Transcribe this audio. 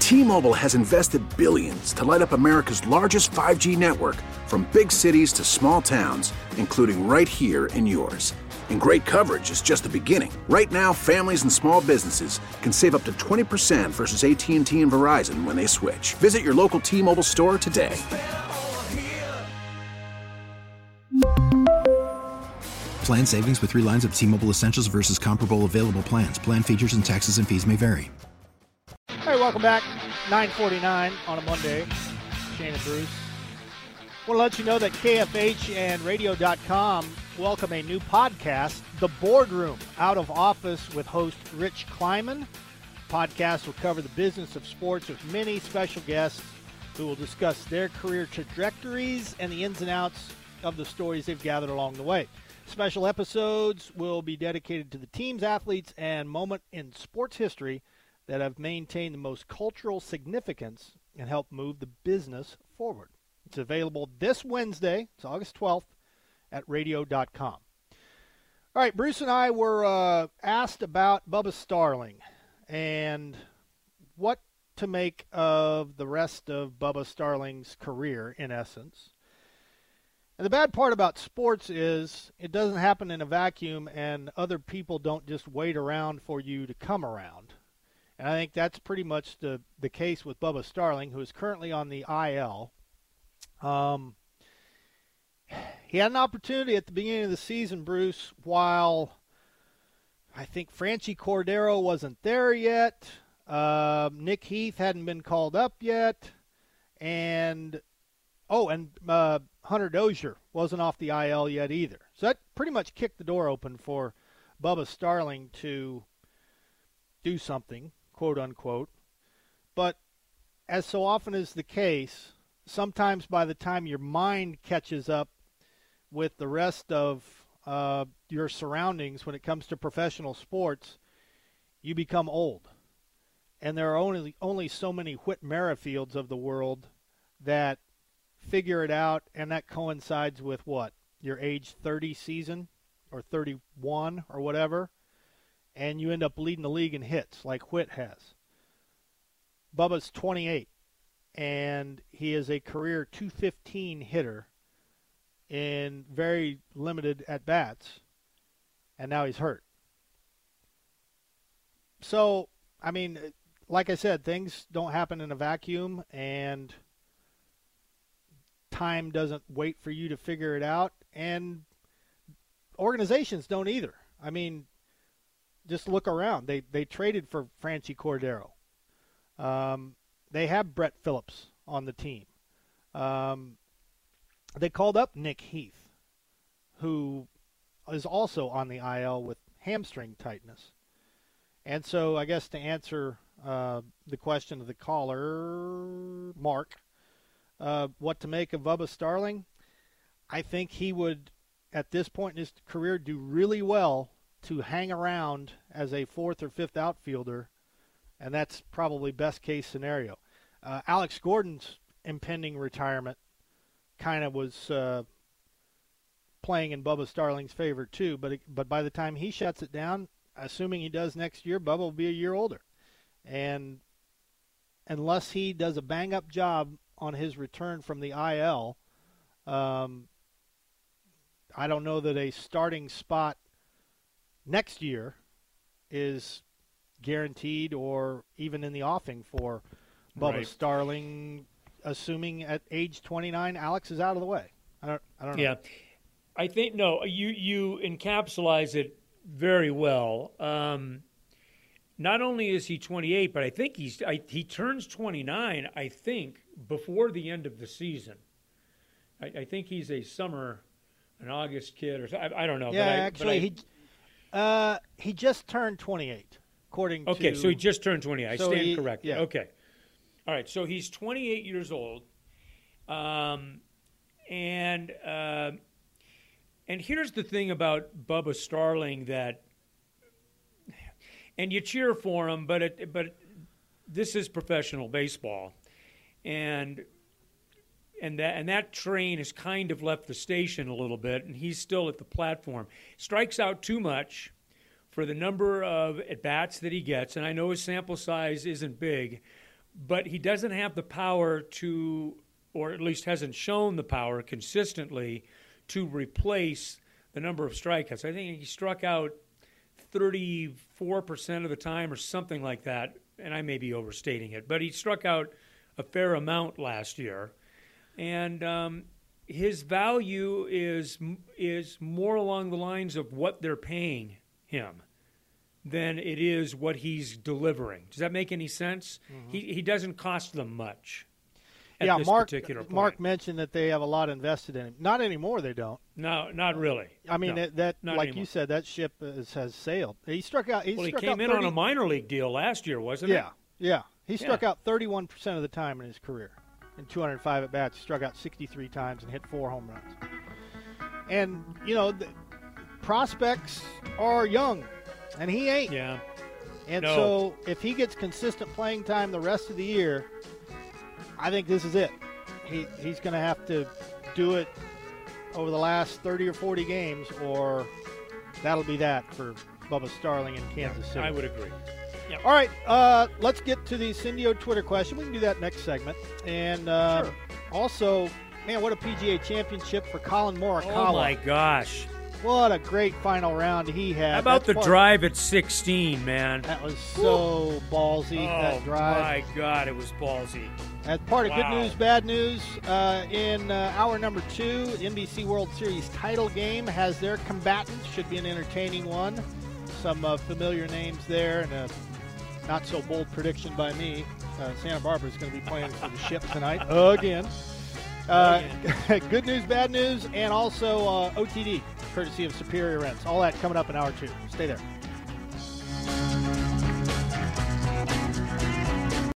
T-Mobile has invested billions to light up America's largest 5G network, from big cities to small towns, including right here in yours. And great coverage is just the beginning. Right now, families and small businesses can save up to 20% versus AT&T and Verizon when they switch. Visit your local T-Mobile store today. Plan savings with 3 lines of T-Mobile Essentials versus comparable available plans. Plan features and taxes and fees may vary. All right, welcome back. 9:49 on a Monday. Shane and Bruce. I want to let you know that KFH and Radio.com welcome a new podcast, The Boardroom, Out of Office with host Rich Kleiman. The podcast will cover the business of sports with many special guests who will discuss their career trajectories and the ins and outs of the stories they've gathered along the way. Special episodes will be dedicated to the teams, athletes, and moment in sports history that have maintained the most cultural significance and helped move the business forward. It's available this Wednesday, it's August 12th, at radio.com. All right, Bruce and I were asked about Bubba Starling and what to make of the rest of Bubba Starling's career, in essence. And the bad part about sports is it doesn't happen in a vacuum, and other people don't just wait around for you to come around. And I think that's pretty much the case with Bubba Starling, who is currently on the IL. He had an opportunity at the beginning of the season, Bruce, while I think Franchy Cordero wasn't there yet. Nick Heath hadn't been called up yet. And Hunter Dozier wasn't off the IL yet either. So that pretty much kicked the door open for Bubba Starling to do something, quote unquote. But as so often is the case, sometimes by the time your mind catches up with the rest of your surroundings when it comes to professional sports, you become old. And there are only so many Whit Merrifields of the world that figure it out, and that coincides with what? Your age 30 season or 31 or whatever, and you end up leading the league in hits like Whit has. Bubba's 28, and he is a career .215 hitter in very limited at-bats, and now he's hurt. So, I mean, like I said, things don't happen in a vacuum, and time doesn't wait for you to figure it out, and organizations don't either. I mean, just look around. They traded for Franchy Cordero. They have Brett Phillips on the team. They called up Nick Heath, who is also on the IL with hamstring tightness. And so I guess to answer the question of the caller, Mark, what to make of Bubba Starling, I think he would, at this point in his career, do really well to hang around as a 4th or 5th outfielder, and that's probably best case scenario. Alex Gordon's impending retirement kind of was playing in Bubba Starling's favor too, but by the time he shuts it down, assuming he does next year, Bubba will be a year older. And unless he does a bang-up job on his return from the IL, I don't know that a starting spot next year is guaranteed or even in the offing for Bubba Starling, assuming at age 29 Alex is out of the way. I don't know. Yeah. I think, no, you encapsulate it very well. Not only is he 28, but I think he turns 29, I think, before the end of the season. I think he's an August kid, or I don't know. Yeah, he just turned 28, according to... Okay, so he just turned 28. I stand corrected. Yeah. Okay. All right, so he's 28 years old. And here's the thing about Bubba Starling that... And you cheer for him, but this is professional baseball, and that train has kind of left the station a little bit, and he's still at the platform. Strikes out too much for the number of at bats that he gets, and I know his sample size isn't big, but he doesn't have the power to, or at least hasn't shown the power consistently to replace the number of strikeouts. I think he struck out 34% of the time or something like that, and I may be overstating it, but he struck out a fair amount last year. And his value is more along the lines of what they're paying him than it is what he's delivering. Does that make any sense? Mm-hmm. He doesn't cost them much. Yeah, Mark mentioned that they have a lot invested in him. Not anymore, they don't. No, not really. I mean, no, that like anymore. You said, that ship has sailed. He struck out. He came in on a minor league deal last year, wasn't it? Yeah. He struck out 31% of the time in his career. In 205 at bats, he struck out 63 times and hit 4 home runs. And the prospects are young, and he ain't. Yeah. And so if he gets consistent playing time the rest of the year, I think this is it. He's going to have to do it over the last 30 or 40 games, or that'll be that for Bubba Starling in Kansas City. I would agree. Yep. All right, let's get to the Cindio Twitter question. We can do that next segment. And sure. Also, man, what a PGA championship for Colin Morikawa. Oh, my gosh. What a great final round he had. How about the drive at 16, man? That was so ballsy, that drive. Oh, my God, it was ballsy. As part of Good News, Bad News, in hour number 2, NBC World Series title game has their combatants. Should be an entertaining one. Some familiar names there, and a not-so-bold prediction by me. Santa Barbara is going to be playing for the Ship tonight again. Good News, Bad News, and also OTD, courtesy of Superior Rents. All that coming up in hour 2. Stay there.